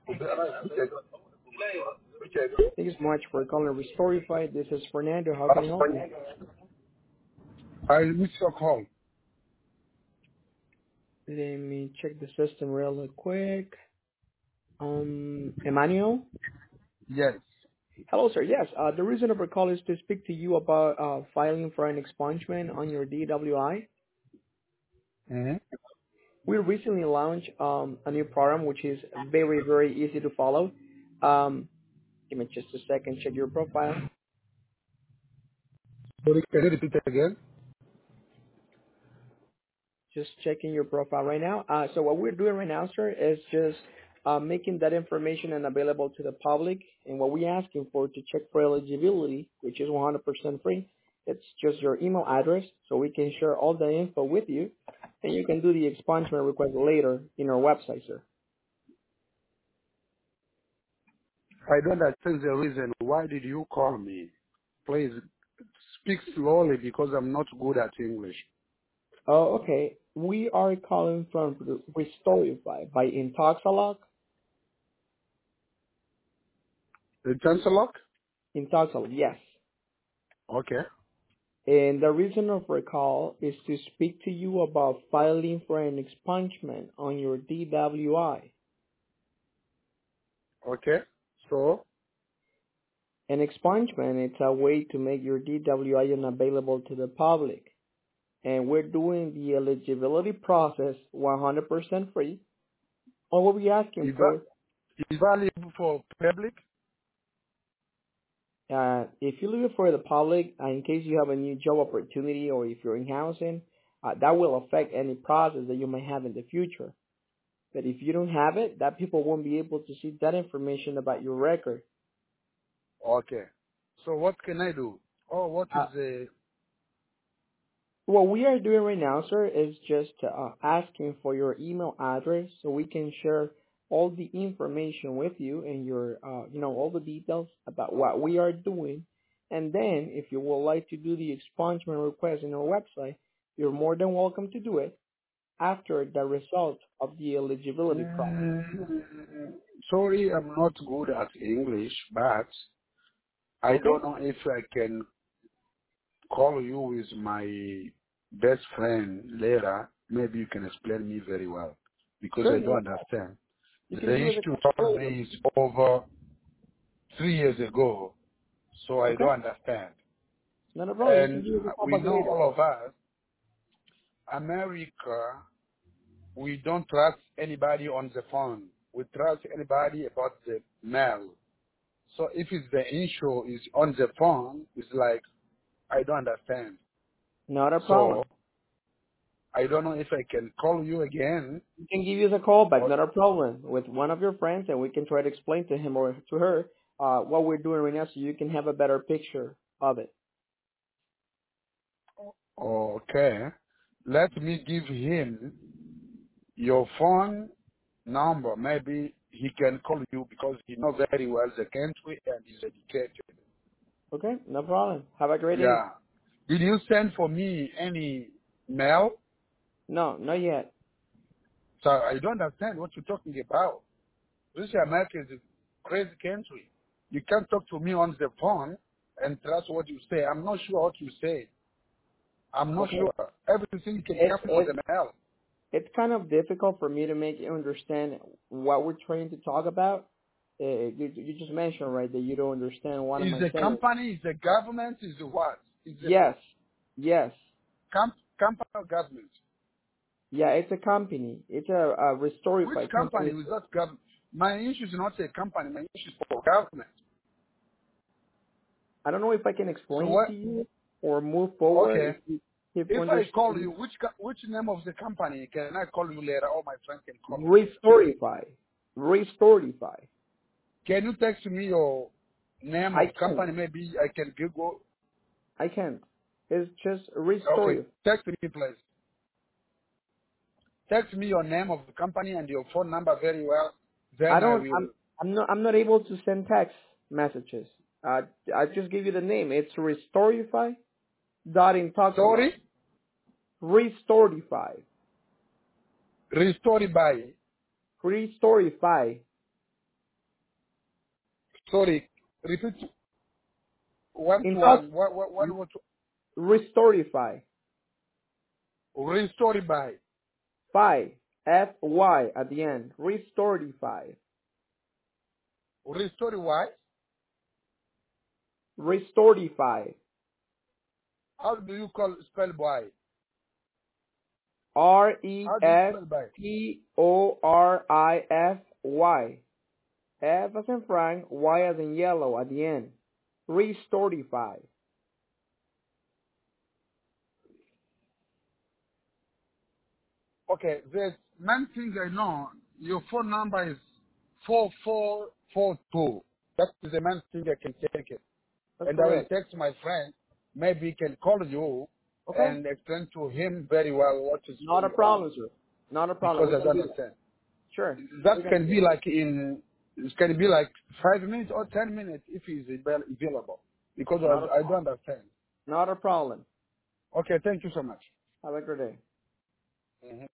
Thank you so much for calling Restorify. This is Fernando. How can I help you? I missed your call. Let me check the system real quick. Emmanuel? Yes. Hello, sir. Yes, the reason of our call is to speak to you about filing for an expungement on your DWI. Mm-hmm. We recently launched a new program which is very, very easy to follow. Um, Give me just a second, check your profile. Sorry, can you repeat it again? Just checking your profile right now. So what we're doing right now, sir, is just making that information available to the public. And what we're asking for to check for eligibility, which is 100% free, it's just your email address, so we can share all the info with you, and you can do the expungement request later in our website, sir. I don't understand the reason. Why did you call me? Please speak slowly because I'm not good at English. Oh, okay. We are calling from Restorify by Intoxalock. The Chancellor? Intoxalock, yes. Okay. And the reason of our call is to speak to you about filing for an expungement on your DWI. Okay. So, An expungement is a way to make your DWI unavailable to the public. And we're doing the eligibility process 100% free. All we'll be asking is for, that is valuable for public? if you leave it for the public, in case you have a new job opportunity or if you're in housing, that will affect any process that you may have in the future. But if you don't have it, that people won't be able to see that information about your record. Okay. So what can I do? Oh, what is Uh, the... what we are doing right now, sir, is just asking for your email address so we can share all the information with you and your, all the details about what we are doing. And then, if you would like to do the expungement request in our website, you're more than welcome to do it after the result of the eligibility process. Sorry, I'm not good at English, but I Okay? don't know if I can call you with my best friend later. Maybe you can explain me very well because Sure. I No, don't understand. you The can give us a issue call told later. me is over 3 years ago, so I Okay? don't understand. Not a problem. You can And give us a call we back know later. all of us, America, we don't trust anybody on the phone. We trust anybody about the mail. So if it's the issue is on the phone, it's like I don't understand. Not a So problem. I don't know if I can call you again. You can give us a call back. Or, Not a problem. With one of your friends, and we can try to explain to him or to her what we're doing right now, so you can have a better picture of it. okay, let me give him your phone number. Maybe he can call you because he knows very well the country and he's educated. Okay? No problem. Have a great day. Yeah. Did you send for me any mail? No, not yet. So I don't understand what you're talking about. This America is a crazy country. You can't talk to me on the phone and trust what you say. I'm not sure what you say. I'm not Okay. sure. Everything can It's come on it's the mail. it's kind of difficult for me to make you understand what we're trying to talk about. You just mentioned right that you don't understand what am Is I the saying. company, is the government, is the what? Is the Yes, yes, company or government? yeah. It's a company. It's a Which Restorify company company. is that government? My issue is not a company. My issue is for government. I don't know if I can So explain it to what? you or move forward Okay. if you If I call understand. you, which name of the company? Can I call you later or my friend can call you later? Restorify. Restorify. Can you text me your name I of can't. company? Maybe I can Google. I can't. It's just Okay. Restorify. Text me, please. Text me your name of the company and your phone number very well. I Then I don't. will. I'm not able to send text messages. I just give you the name. It's Restorify. Dot Intoxalog. Sorry? Restorify. Restore by. Restorify. Sorry, repeat one In to fact, one. What Restorify. restore by? Fy. F-Y at the end. Restorify. Restore why? Restorify. How do you spell by? How do you spell by? Restorify. F as in Frank, Y as in yellow at the end. Restorify. Okay, there's main thing I know. Your phone number is 4442. That's the main thing I can take it. That's And I will correct. text my friend. Maybe he can call you Okay? and explain to him very well what is Not a going on. problem, sir. Not a problem. Because We I can don't do that. understand. Sure. We That can can do be that. like it can be like 5 minutes or 10 minutes if he's available. Because Not a I problem. don't understand. Not a problem. Okay, thank you so much. Have a good day. Mhm.